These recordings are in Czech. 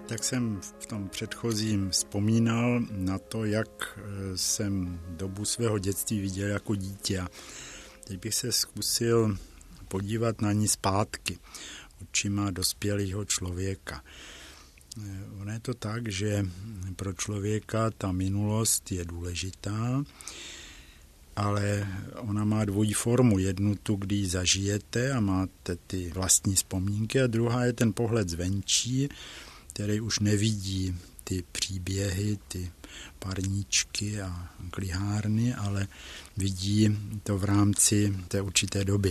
Tak jsem v tom předchozím vzpomínal na to, jak jsem dobu svého dětství viděl jako dítě. Teď bych se zkusil podívat na ní zpátky, očima dospělého člověka. Ono je to tak, že pro člověka ta minulost je důležitá, ale ona má dvojí formu. Jednu tu, kdy ji zažijete a máte ty vlastní vzpomínky, a druhá je ten pohled zvenčí, který už nevidí ty příběhy, ty parníčky a klihárny, ale vidí to v rámci té určité doby.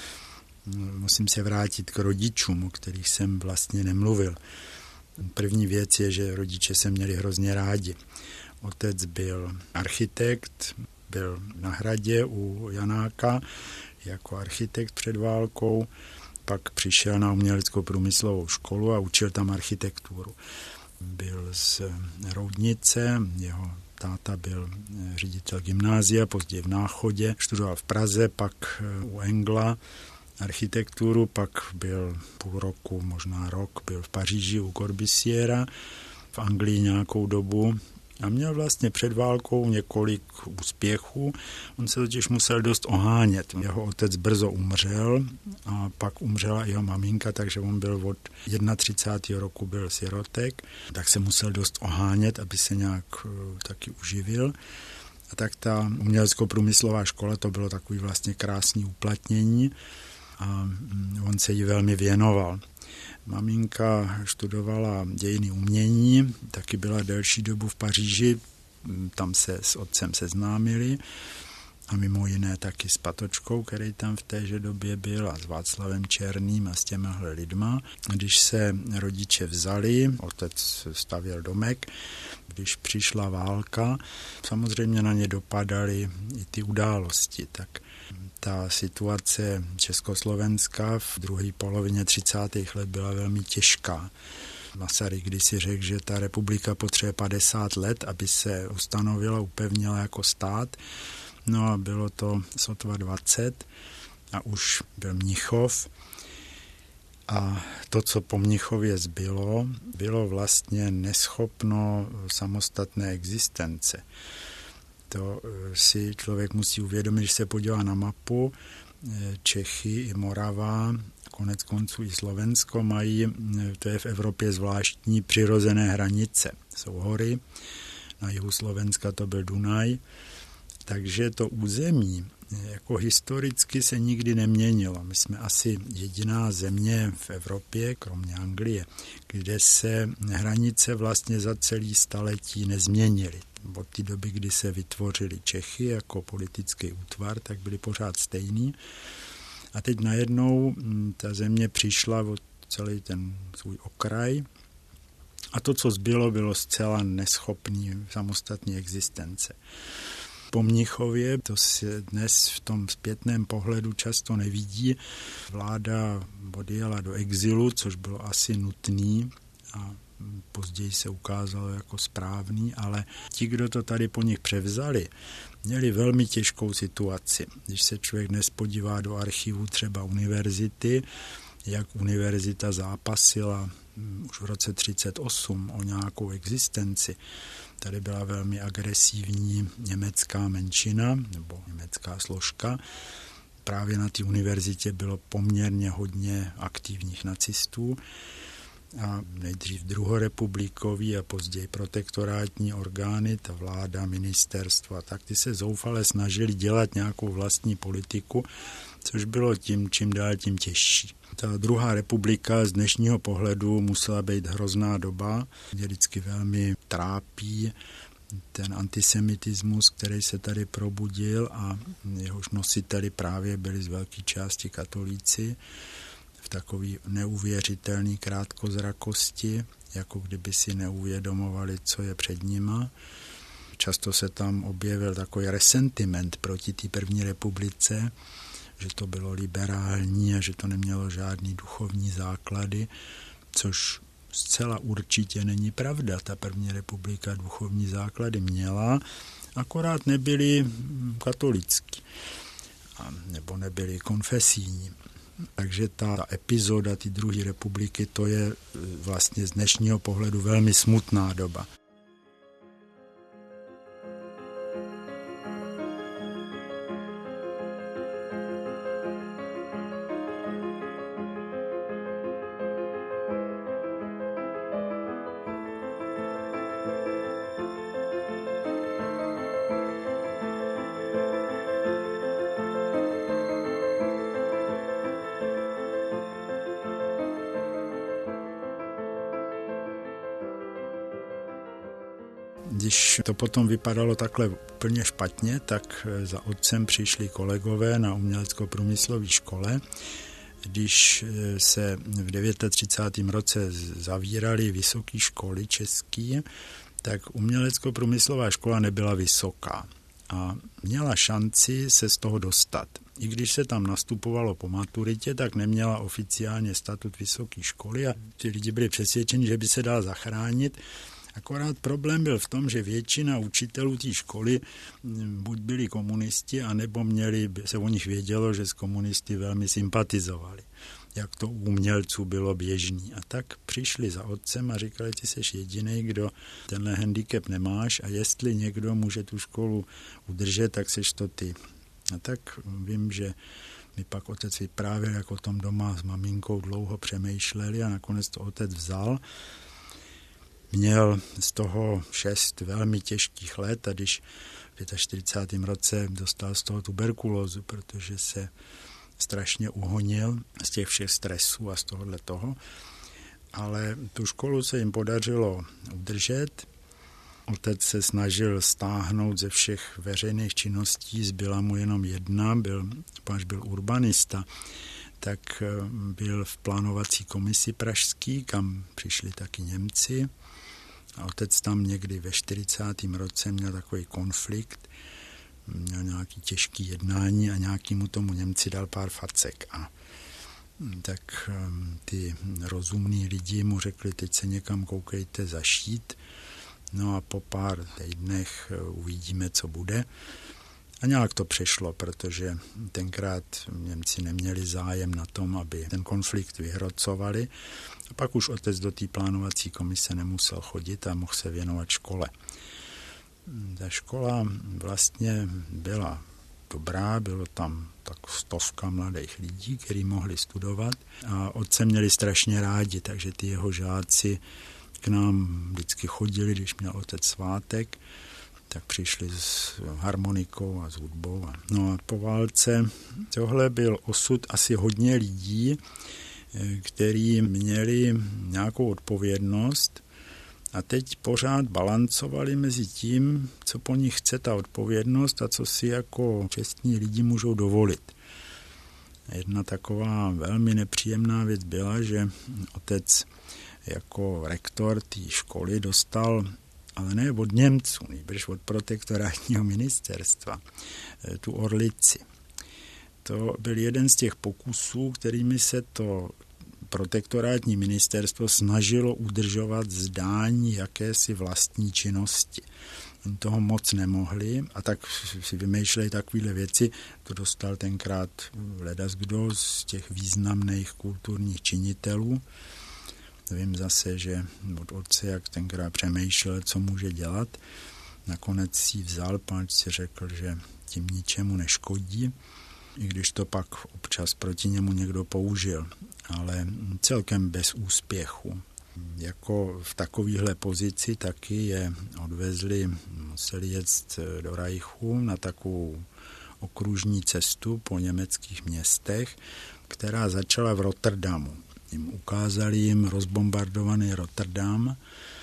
Musím se vrátit k rodičům, o kterých jsem vlastně nemluvil. První věc je, že rodiče se měli hrozně rádi. Otec byl architekt, byl na Hradě u Janáka jako architekt před válkou, pak přišel na uměleckou průmyslovou školu a učil tam architekturu. Byl z Roudnice, jeho táta byl ředitel gymnázia, později v Náchodě, študoval v Praze, pak u Engla architekturu, pak byl půl roku, možná rok, byl v Paříži u Corbusiera, v Anglii nějakou dobu a měl vlastně před válkou několik úspěchů. On se totiž musel dost ohánět. Jeho otec brzo umřel a pak umřela jeho maminka, takže on byl od 31. roku byl sirotek, tak se musel dost ohánět, aby se nějak taky uživil. A tak ta umělecko-průmyslová škola, to bylo takový vlastně krásný uplatnění a on se jí velmi věnoval. Maminka študovala dějiny umění, taky byla delší dobu v Paříži, tam se s otcem seznámili a mimo jiné taky s Patočkou, který tam v téže době byl, a s Václavem Černým a s těmihle lidma. Když se rodiče vzali, otec stavěl domek, když přišla válka, samozřejmě na ně dopadaly i ty události, tak ta situace Československa v druhé polovině 30. let byla velmi těžká. Masaryk kdysi řekl, že ta republika potřebuje 50 let, aby se ustanovila, upevnila jako stát. No a bylo to sotva 20 a už byl Mnichov. A to, co po Mnichově zbylo, bylo vlastně neschopno samostatné existence. To si člověk musí uvědomit, když se podívá na mapu. Čechy i Morava, konec konců i Slovensko mají, to je v Evropě zvláštní přirozené hranice. Jsou hory, na jihu Slovenska to byl Dunaj, takže to území jako historicky se nikdy neměnilo. My jsme asi jediná země v Evropě, kromě Anglie, kde se hranice vlastně za celý staletí nezměnily. Od té doby, kdy se vytvořily Čechy jako politický útvar, tak byly pořád stejný. A teď najednou ta země přišla o celý ten svůj okraj a to, co zbylo, bylo zcela neschopný samostatné existence. Po Mnichově, to se dnes v tom zpětném pohledu často nevidí, vláda odjela do exilu, což bylo asi nutný a později se ukázalo jako správný, ale ti, kdo to tady po nich převzali, měli velmi těžkou situaci. Když se člověk dnes podívá do archivu třeba univerzity, jak univerzita zápasila už v roce 1938 o nějakou existenci. Tady byla velmi agresivní německá menšina nebo německá složka. Právě na té univerzitě bylo poměrně hodně aktivních nacistů. A nejdřív druhorepublikový a později protektorátní orgány, ta vláda, ministerstva, tak ty se zoufale snažili dělat nějakou vlastní politiku, což bylo tím, čím dál tím těžší. Ta druhá republika z dnešního pohledu musela být hrozná doba, mě vždycky velmi trápí ten antisemitismus, který se tady probudil a jehož nositeli právě byli z velké části katolíci, v takový neuvěřitelný krátkozrakosti, jako kdyby si neuvědomovali, co je před nima. Často se tam objevil takový resentiment proti té první republice, že to bylo liberální a že to nemělo žádný duchovní základy, což zcela určitě není pravda. Ta první republika duchovní základy měla, akorát nebyly katolický, nebo nebyly konfesijní. Takže ta epizoda té druhé republiky, to je vlastně z dnešního pohledu velmi smutná doba. Když to potom vypadalo takhle úplně špatně, tak za otcem přišli kolegové na umělecko-průmyslové škole. Když se v 39. roce zavíraly vysoké školy české, tak umělecko-průmyslová škola nebyla vysoká a měla šanci se z toho dostat. I když se tam nastupovalo po maturitě, tak neměla oficiálně statut vysoké školy a ty lidi byli přesvědčeni, že by se dala zachránit. Akorát problém byl v tom, že většina učitelů té školy buď byli komunisti, anebo se o nich vědělo, že s komunisty velmi sympatizovali, jak to u umělců bylo běžný. A tak přišli za otcem a říkali, ty jsi jedinej, kdo tenhle handicap nemáš a jestli někdo může tu školu udržet, tak seš to ty. A tak vím, že mi pak otec vyprávěl, jak o tom doma s maminkou dlouho přemýšleli a nakonec to otec vzal. Měl z toho 6 velmi těžkých let a když v 45. roce dostal z toho tuberkulózu, protože se strašně uhonil z těch všech stresů a z tohohle toho. Ale tu školu se jim podařilo udržet. Otec se snažil stáhnout ze všech veřejných činností, zbyla mu jenom jedna, až byl urbanista, tak byl v plánovací komisi pražský, kam přišli taky Němci. A otec tam někdy ve 40. roce měl takový konflikt, měl nějaký těžký jednání a nějakému tomu Němci dal pár facek. A tak ty rozumní lidi mu řekli, teď se někam koukejte zašít, no a po pár týdnech uvidíme, co bude. A nějak to přešlo, protože tenkrát Němci neměli zájem na tom, aby ten konflikt vyhrocovali. A pak už otec do té plánovací komise nemusel chodit a mohl se věnovat škole. Ta škola vlastně byla dobrá, bylo tam tak 100 mladých lidí, kteří mohli studovat a otce měli strašně rádi, takže ty jeho žáci k nám vždycky chodili, když měl otec svátek, tak přišli s harmonikou a s hudbou. No a po válce tohle byl osud asi hodně lidí, kteří měli nějakou odpovědnost a teď pořád balancovali mezi tím, co po nich chce ta odpovědnost a co si jako čestní lidi můžou dovolit. Jedna taková velmi nepříjemná věc byla, že otec jako rektor té školy dostal, ale ne od Němců, nejbrž od protektorátního ministerstva, tu orlici. To byl jeden z těch pokusů, kterými se to protektorátní ministerstvo snažilo udržovat zdání jakési vlastní činnosti. Oni toho moc nemohli a tak si vymýšleli takovéhle věci. To dostal tenkrát ledaskdo z těch významných kulturních činitelů. Vím zase, že od otce, jak tenkrát přemýšlel, co může dělat, nakonec si vzal, páč si řekl, že tím ničemu neškodí, i když to pak občas proti němu někdo použil, ale celkem bez úspěchu. Jako v takovéhle pozici taky je odvezli, museli jet do Reichu na takovou okružní cestu po německých městech, která začala v Rotterdamu. Ukázali jim rozbombardovaný Rotterdam,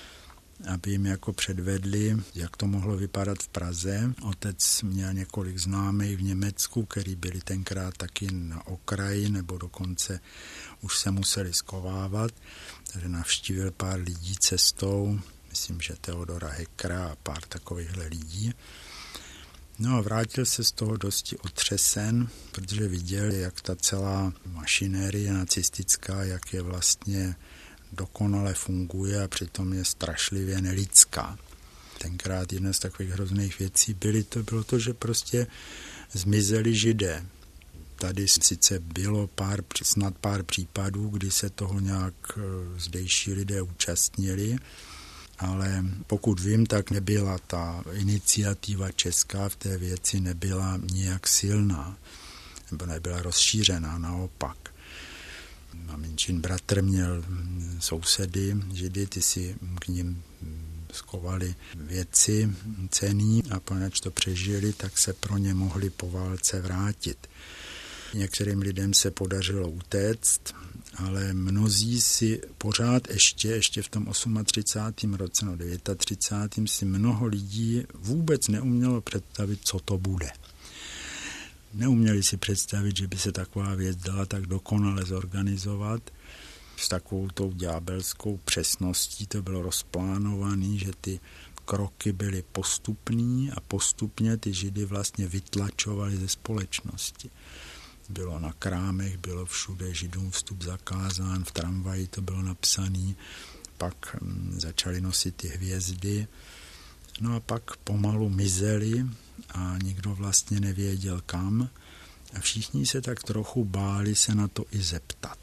aby jim jako předvedli, jak to mohlo vypadat v Praze. Otec měl několik známých v Německu, který byli tenkrát taky na okraji, nebo dokonce už se museli schovávat. Takže navštívil pár lidí cestou, myslím, že Theodora Heckera a pár takovýchhle lidí. No a vrátil se z toho dosti otřesen, protože viděl, jak ta celá mašinérie nacistická, jak je vlastně dokonale funguje a přitom je strašlivě nelidská. Tenkrát jedna z takových hrozných věcí bylo to, že prostě zmizeli Židé. Tady sice bylo snad pár případů, kdy se toho nějak zdejší lidé účastnili, ale pokud vím, tak nebyla ta iniciativa česká v té věci nebyla nijak silná, nebo nebyla rozšířená, naopak. Maminčin bratr měl sousedy, židy, ty si k ním schovali věci cenný a poněvadž to přežili, tak se pro ně mohli po válce vrátit. Některým lidem se podařilo utéct, ale mnozí si pořád ještě v tom 38. roce, 39. si mnoho lidí vůbec neumělo představit, co to bude. Neuměli si představit, že by se taková věc dala tak dokonale zorganizovat. S takovou tou ďábelskou přesností to bylo rozplánované, že ty kroky byly postupný a postupně ty Židy vlastně vytlačovali ze společnosti. Bylo na krámech, bylo všude Židům vstup zakázán, v tramvaji to bylo napsané, pak začali nosit ty hvězdy, no a pak pomalu mizeli a nikdo vlastně nevěděl kam a všichni se tak trochu báli se na to i zeptat.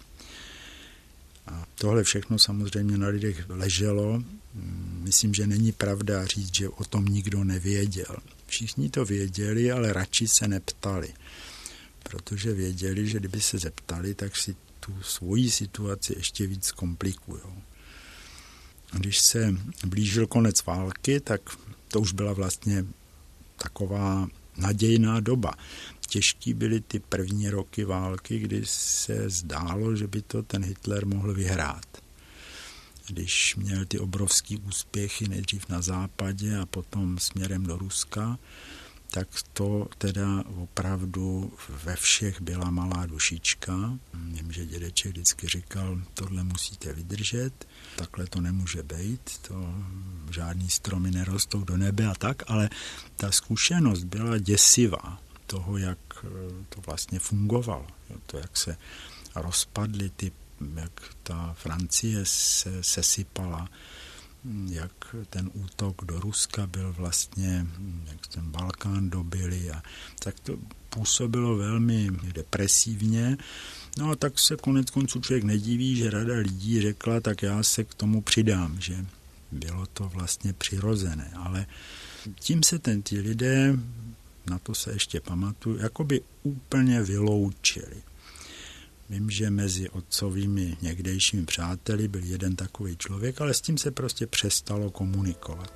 A tohle všechno samozřejmě na lidech leželo. Myslím, že není pravda říct, že o tom nikdo nevěděl. Všichni to věděli, ale radši se neptali, protože věděli, že kdyby se zeptali, tak si tu svoji situaci ještě víc komplikujou. Když se blížil konec války, tak to už byla vlastně taková nadějná doba. Těžký byly ty první roky války, kdy se zdálo, že by to ten Hitler mohl vyhrát. Když měl ty obrovský úspěchy nejdřív na západě a potom směrem do Ruska, tak to teda opravdu ve všech byla malá dušička. Vím, že dědeček vždycky říkal, tohle musíte vydržet, takhle to nemůže být, to žádný stromy nerostou do nebe a tak, ale ta zkušenost byla děsivá toho, jak to vlastně fungovalo. To, jak se rozpadly jak ta Francie se sesypala, jak ten útok do Ruska byl vlastně, jak ten Balkán dobili a tak to působilo velmi depresivně. No a tak se konec konců člověk nediví, že řada lidí řekla, tak já se k tomu přidám, že bylo to vlastně přirozené, ale tím se ti lidé, na to se ještě pamatuju, jakoby úplně vyloučili. Vím, že mezi otcovými někdejšími přáteli byl jeden takový člověk, ale s tím se prostě přestalo komunikovat.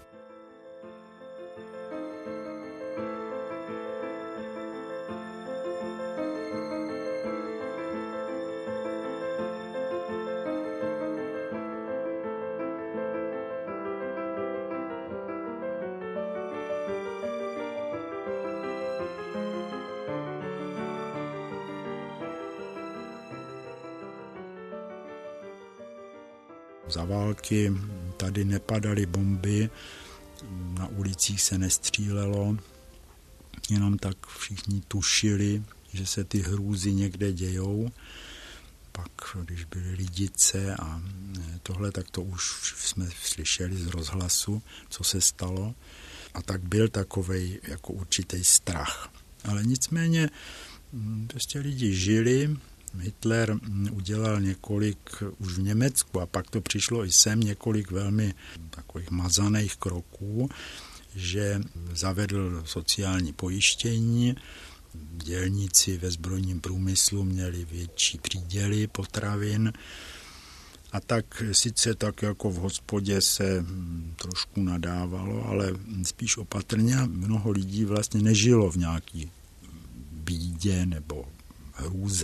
Za války tady nepadaly bomby, na ulicích se nestřílelo, jenom tak všichni tušili, že se ty hrůzy někde dějou. Pak, když byly Lidice a tohle, tak to už jsme slyšeli z rozhlasu, co se stalo. A tak byl takovej jako určitý strach. Ale nicméně prostě lidi žili. Hitler udělal několik už v Německu a pak to přišlo i sem několik velmi takových mazaných kroků, že zavedl sociální pojištění, dělníci ve zbrojním průmyslu měli větší příděly potravin a tak sice tak jako v hospodě se trošku nadávalo, ale spíš opatrně mnoho lidí vlastně nežilo v nějaký bídě nebo hrůze.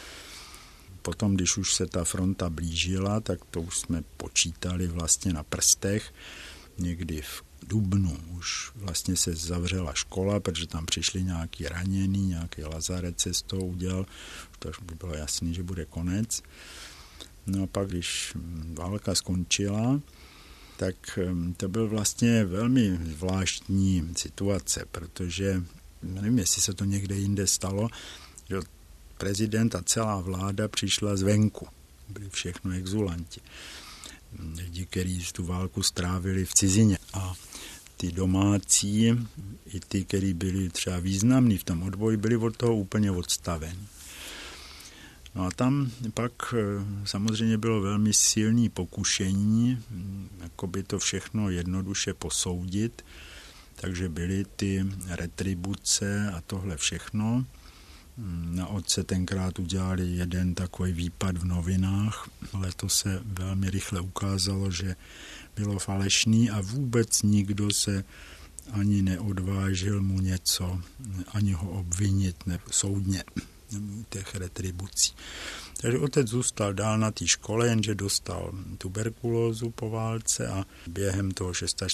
Potom, když už se ta fronta blížila, tak to už jsme počítali vlastně na prstech. Někdy v dubnu už vlastně se zavřela škola, protože tam přišli nějaký raněný, nějaký lazaret se z toho udělal. To už by bylo jasný, že bude konec. No a pak, když válka skončila, tak to byl vlastně velmi zvláštní situace, protože nevím, jestli se to někde jinde stalo, že prezident a celá vláda přišla zvenku. Byli všechno exulanti. Lidi, kteří tu válku strávili v cizině. A ty domácí, i ty, kteří byli třeba významní v tom odboji, byli od toho úplně odstaveni. No a tam pak samozřejmě bylo velmi silné pokušení, jakoby to všechno jednoduše posoudit, takže byly ty retribuce a tohle všechno. Na otce tenkrát udělali jeden takový výpad v novinách, ale to se velmi rychle ukázalo, že bylo falešný a vůbec nikdo se ani neodvážil mu něco, ani ho obvinit soudně těch retribucí. Takže otec zůstal dál na té škole, jenže dostal tuberkulózu po válce a během toho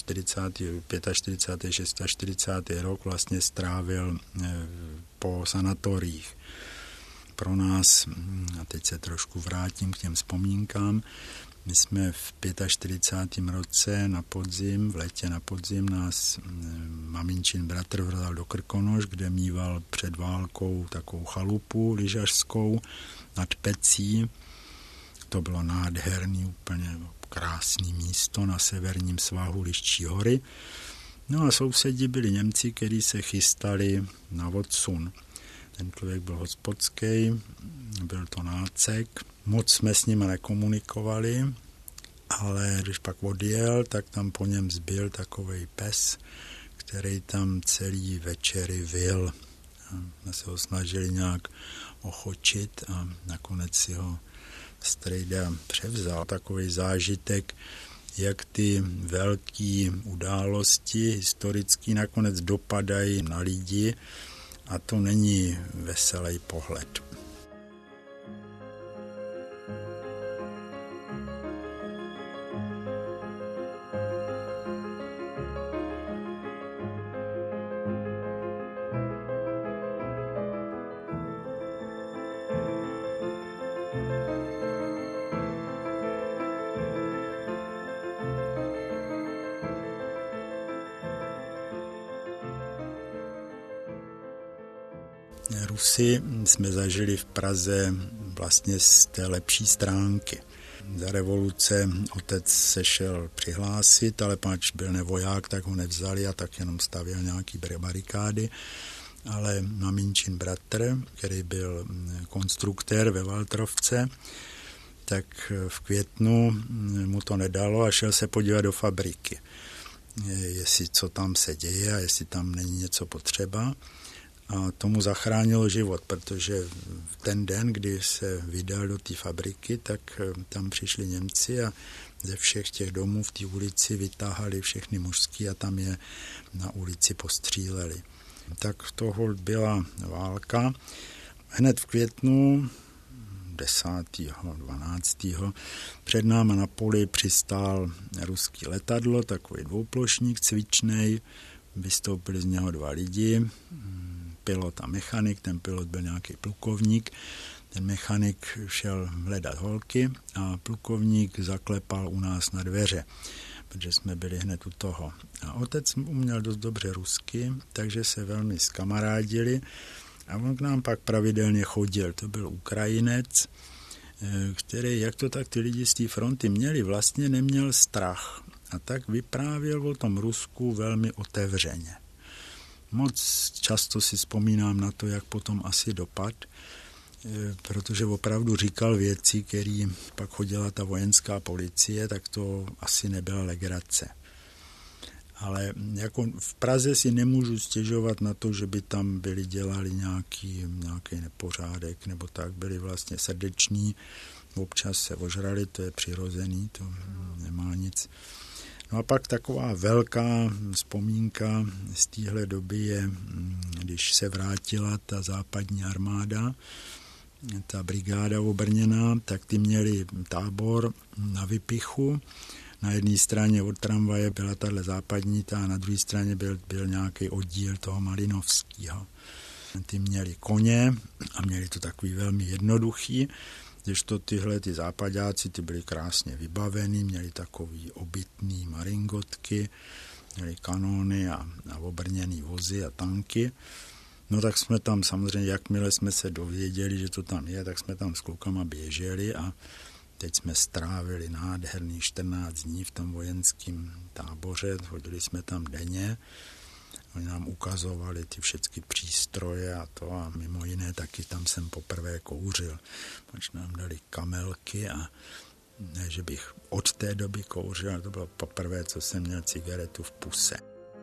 45. 46. rok vlastně strávil po sanatoriích. Pro nás, a teď se trošku vrátím k těm vzpomínkám, my jsme v 45. roce v létě na podzim nás maminčin bratr vzal do Krkonoš, kde mýval před válkou takovou chalupu lyžařskou nad Pecí. To bylo nádherný, úplně krásný místo na severním svahu Liščí hory. No a sousedi byli Němci, kteří se chystali na odsun. Ten člověk byl hospodský, byl to nácek. Moc jsme s ním nekomunikovali, ale když pak odjel, tak tam po něm zbyl takovej pes, který tam celý večery vyl. My se ho snažili nějak ochočit a nakonec si ho strejda převzal. Takový zážitek, jak ty velké události historické nakonec dopadají na lidi a to není veselý pohled. Rusy jsme zažili v Praze vlastně z té lepší stránky. Za revoluce otec se šel přihlásit, ale páč byl nevoják, tak ho nevzali a tak jenom stavěl nějaký barikády. Ale maminčin bratr, který byl konstruktér ve Valtrovce, tak v květnu mu to nedalo a šel se podívat do fabriky. Jestli co tam se děje a jestli tam není něco potřeba. A tomu zachránilo život, protože v ten den, kdy se vydal do té fabriky, tak tam přišli Němci a ze všech těch domů v té ulici vytáhali všechny mužský a tam je na ulici postříleli. Tak toho byla válka. Hned v květnu 10. 12. před náma na poli přistál ruský letadlo, takový dvouplošník cvičnej, vystoupili z něho 2 lidi, pilot a mechanik, ten pilot byl nějaký plukovník, ten mechanik šel hledat holky a plukovník zaklepal u nás na dveře, protože jsme byli hned u toho. A otec uměl dost dobře rusky, takže se velmi zkamarádili a on k nám pak pravidelně chodil. To byl Ukrajinec, který, jak to tak ty lidi z té fronty měli, vlastně neměl strach. A tak vyprávěl o tom Rusku velmi otevřeně. Moc často si vzpomínám na to, jak potom asi dopad, protože opravdu říkal věci, které pak chodila ta vojenská policie, tak to asi nebyla legrace. Ale jako v Praze si nemůžu stěžovat na to, že by tam byli dělali nějaký nepořádek, nebo tak, byli vlastně srdeční, občas se ožrali, to je přirozený, to nemá nic. No a pak taková velká vzpomínka z téhle doby je, když se vrátila ta západní armáda, ta brigáda obrněná, tak ty měli tábor na Vypichu. Na jedné straně od tramvaje byla tahle západní, a na druhé straně byl nějaký oddíl toho Malinovského. Ty měli koně a měli to takový velmi jednoduchý, kdežto tyhle ty západáci, ty byli krásně vybavený, měli takový obytný maringotky, měli kanóny a obrněný vozy a tanky. No tak jsme tam samozřejmě, jakmile jsme se dověděli, že to tam je, tak jsme tam s klukama běželi a Teď jsme strávili nádherný 14 dní v tom vojenském táboře, chodili jsme tam denně. Oni nám ukazovali ty všechny přístroje a to a mimo jiné taky tam jsem poprvé kouřil. Pač nám dali kamelky a ne, že bych od té doby kouřil, ale to bylo poprvé, co jsem měl cigaretu v puse.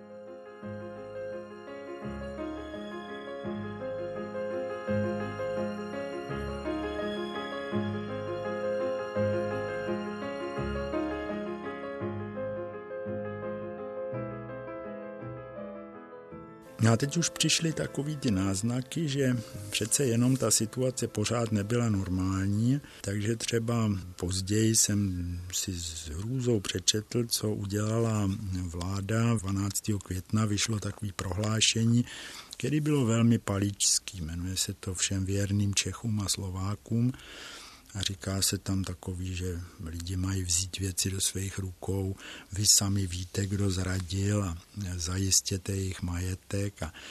A teď už přišly takový ty náznaky, že přece jenom ta situace pořád nebyla normální, takže třeba později jsem si s hrůzou přečetl, co udělala vláda. 12. května vyšlo takové prohlášení, které bylo velmi paličský, jmenuje se to Všem věrným Čechům a Slovákům. A říká se tam takový, že lidi mají vzít věci do svých rukou, vy sami víte, kdo zradil a zajistěte jejich majetek a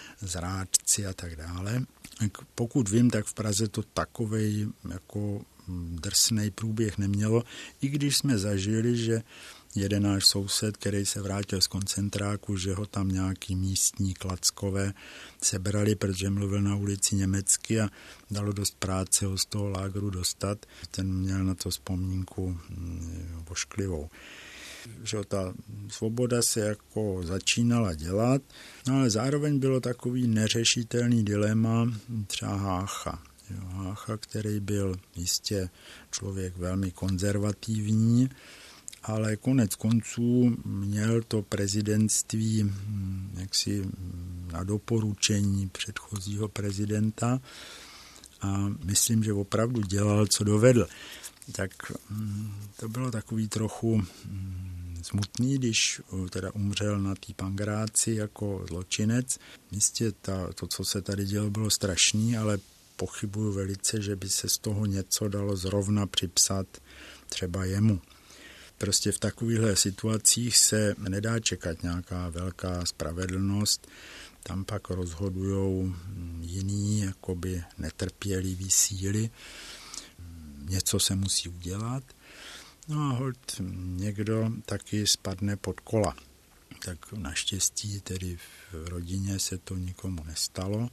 zrádci a tak dále. Pokud vím, tak v Praze to takovej jako drsnej průběh nemělo, i když jsme zažili, že jeden náš soused, který se vrátil z koncentráku, že ho tam nějaký místní klackové sebrali, protože mluvil na ulici německy a dalo dost práce ho z toho lágru dostat. Ten měl na to vzpomínku ošklivou. Že ta svoboda se jako začínala dělat, no ale zároveň bylo takový neřešitelný dilema třeba Hácha. Hácha, který byl jistě člověk velmi konzervativní, ale konec konců měl to prezidentství jaksi na doporučení předchozího prezidenta a myslím, že opravdu dělal, co dovedl. Tak to bylo takový trochu smutný, když teda umřel na té Pangráci jako zločinec. Jistě to, co se tady dělo, bylo strašný, ale pochybuju velice, že by se z toho něco dalo zrovna připsat třeba jemu. Prostě v takovýchhle situacích se nedá čekat nějaká velká spravedlnost, tam pak rozhodujou jiný, jakoby netrpělivý síly, něco se musí udělat, no a holt někdo taky spadne pod kola. Tak naštěstí tedy v rodině se to nikomu nestalo,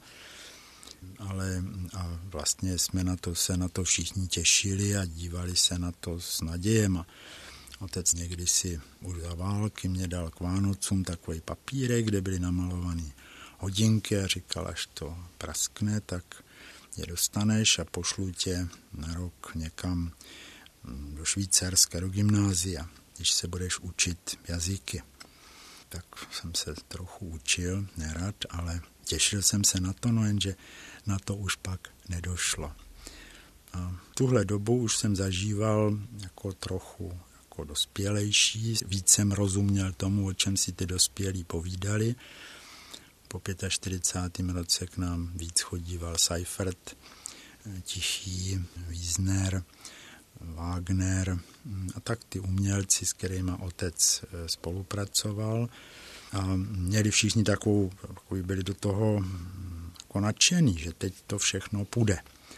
ale a vlastně jsme se na to všichni těšili a dívali se na to s nadějem. Otec někdy si už za války mě dal k Vánocům takový papírek, kde byly namalované hodinky a říkal, až to praskne, tak je dostaneš a pošlu tě na rok někam do Švýcarska, do gymnázia, když se budeš učit jazyky. Tak jsem se trochu učil, nerad, ale těšil jsem se na to, no jenže na to už pak nedošlo. A tuhle dobu už jsem zažíval jako trochu jako dospělejší, víc jsem rozuměl tomu, o čem si ty dospělí povídali. Po 45. roce k nám víc chodíval Seifert, Tichý, Wiesner, Wagner a tak ty umělci, s kterými otec spolupracoval. A měli všichni takový byli do toho jako nadšený, že teď to všechno půjde.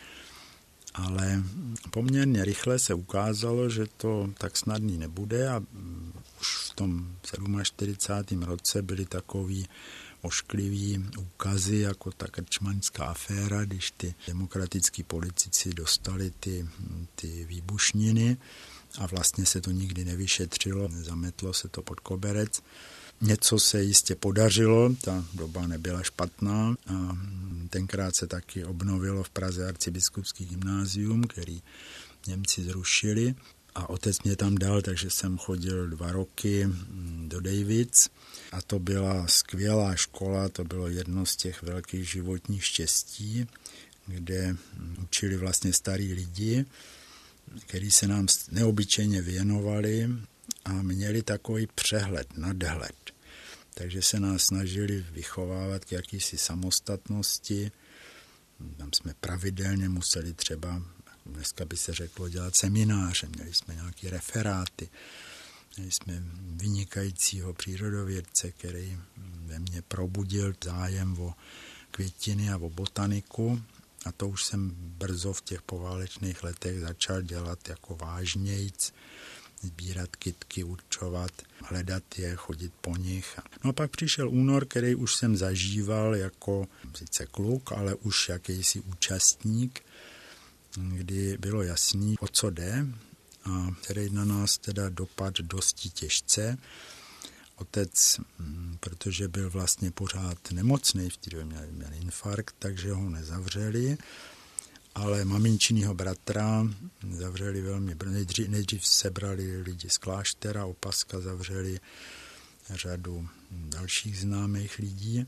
Ale poměrně rychle se ukázalo, že to tak snadný nebude a už v tom 47. roce byly takový ošklivý úkazy, jako ta krčmanská aféra, když ty demokratický politici dostali ty výbušniny a vlastně se to nikdy nevyšetřilo, zametlo se to pod koberec. Něco se jistě podařilo, ta doba nebyla špatná a tenkrát se taky obnovilo v Praze arcibiskupský gymnázium, který Němci zrušili a otec mě tam dal, takže jsem chodil 2 roky do Davids a to byla skvělá škola, to bylo jedno z těch velkých životních štěstí, kde učili vlastně starý lidi, kteří se nám neobyčejně věnovali a měli takový přehled, nadhled. Takže se nás snažili vychovávat k jakýsi samostatnosti. Tam jsme pravidelně museli třeba, dneska by se řeklo, dělat semináře, měli jsme nějaké referáty, měli jsme vynikajícího přírodovědce, který ve mně probudil zájem o květiny a o botaniku A to už jsem brzo v těch poválečných letech začal dělat jako vážnějc, sbírat kytky, určovat, hledat je, chodit po nich. No a pak přišel únor, který už jsem zažíval jako sice kluk, ale už jakýsi účastník, kdy bylo jasný, o co jde, a který na nás teda dopadl dosti těžce. Otec, protože byl vlastně pořád nemocný, v té době měl infarkt, takže ho nezavřeli, ale maminčinýho bratra zavřeli velmi brzo. Nejdřív sebrali lidi z kláštera, Opaska zavřeli řadu dalších známých lidí.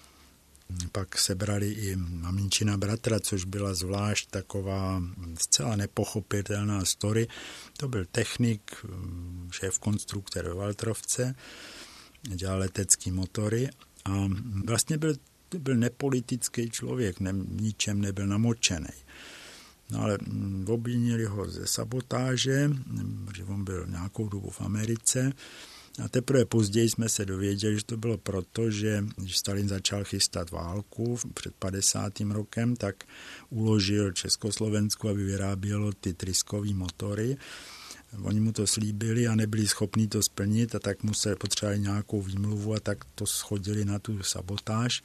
Pak sebrali i maminčina bratra, což byla zvlášť taková zcela nepochopitelná story. To byl technik, šéf-konstruktor ve Waltrovce, dělal letecký motory a vlastně byl nepolitický člověk, ničem nebyl namočený. No ale obvinili ho ze sabotáže, že on byl nějakou dobu v Americe. A teprve později jsme se dověděli, že to bylo proto, že když Stalin začal chystat válku před 50. rokem, tak uložil Československu, aby vyrábělo ty tryskový motory. Oni mu to slíbili a nebyli schopni to splnit a tak potřebovali nějakou výmluvu a tak to shodili na tu sabotáž.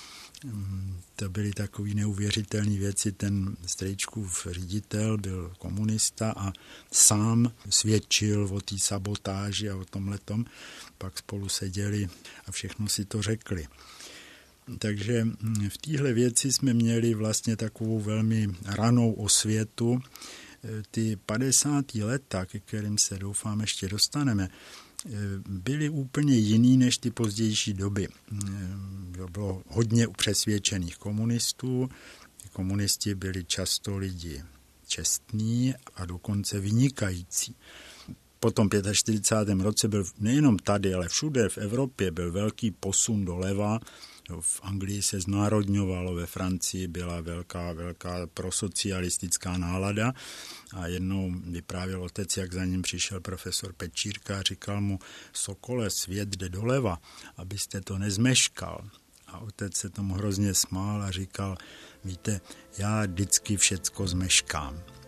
To byly takové neuvěřitelné věci. Ten Strejčkův ředitel byl komunista a sám svědčil o té sabotáži a o tomhletom. Pak spolu seděli a všechno si to řekli. Takže v téhle věci jsme měli vlastně takovou velmi ranou osvětu. Ty 50. leta, ke kterým se doufám ještě dostaneme, byly úplně jiný než ty pozdější doby. Bylo hodně přesvědčených komunistů. Komunisti byli často lidi čestní a dokonce vynikající. Po tom 45. roce byl nejenom tady, ale všude v Evropě byl velký posun doleva. V Anglii se znárodňovalo, ve Francii byla velká prosocialistická nálada a jednou vyprávěl otec, jak za ním přišel profesor Pečírka a říkal mu: Sokole, svět jde doleva, abyste to nezmeškal. A otec se tomu hrozně smál a říkal: víte, já vždycky všecko zmeškám.